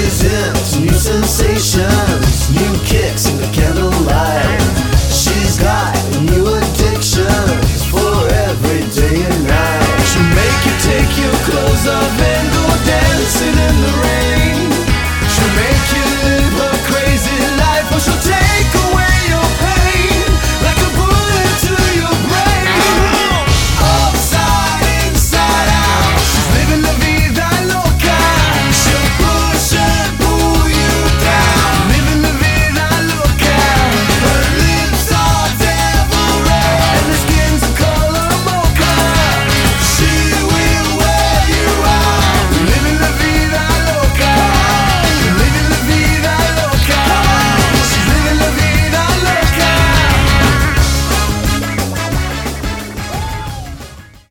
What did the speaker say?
She's into new sensations, new kicks in the candlelight. She's got a new